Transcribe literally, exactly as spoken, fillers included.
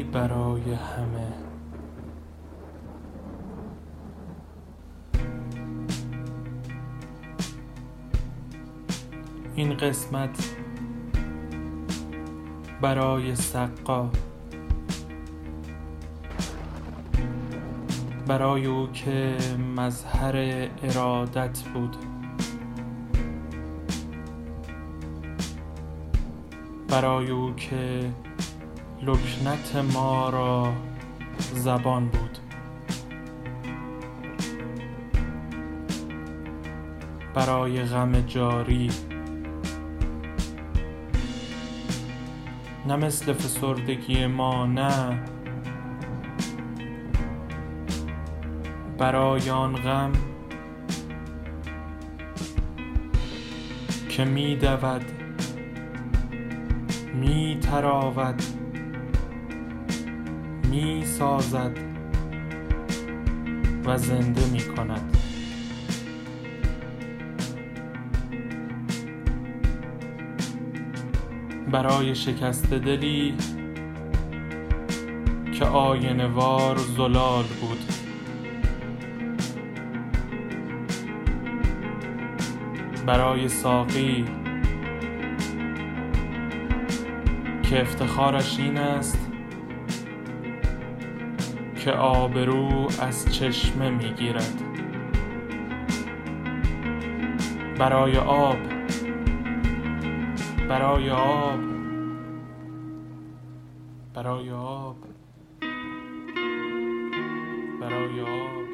برای همه. این قسمت برای سقا، برای او که مظهر ارادت بود، برای او که لکنت ما را زبان بود، برای غم جاری، نه مثل فسردگی ما، نه، برای آن غم که می دود، می تراود، می سازد و زنده می کند. برای شکست دلی که آینه وار زلال بود، برای ساقی که افتخارش این است که آبرو از چشمه میگیرد، برای آب، برای آب، برای آب، برای آب.